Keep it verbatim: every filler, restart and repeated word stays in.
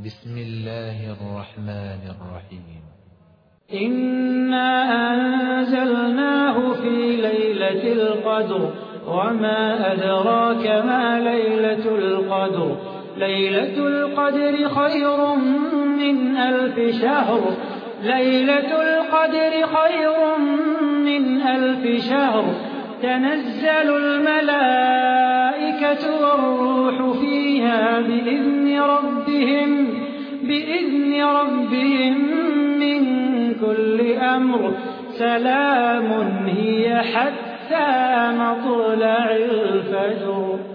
بسم الله الرحمن الرحيم إنا أنزلناه في ليلة القدر وما أدراك ما ليلة القدر ليلة القدر خير من ألف شهر ليلة القدر خير من ألف شهر تنزل الملائكة والروح فيها بإذن ربهم بإذن ربهم من كل أمر سلام هي حتى مطلع الفجر.